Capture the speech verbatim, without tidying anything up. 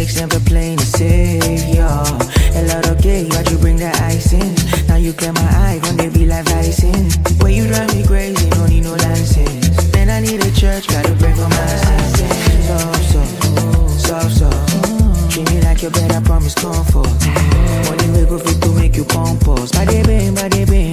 mistakes, never playing the savior. A lot of gay, but you bring the ice in. Now you clear my eye, when they be like icing. When you drive me crazy, don't need no license. Then I need a church, gotta pray for my sins. Soft, soft, soft, soft. Treat me like your bed, I promise comfort. Money we go fit to make you pump us. Body bang, body bang.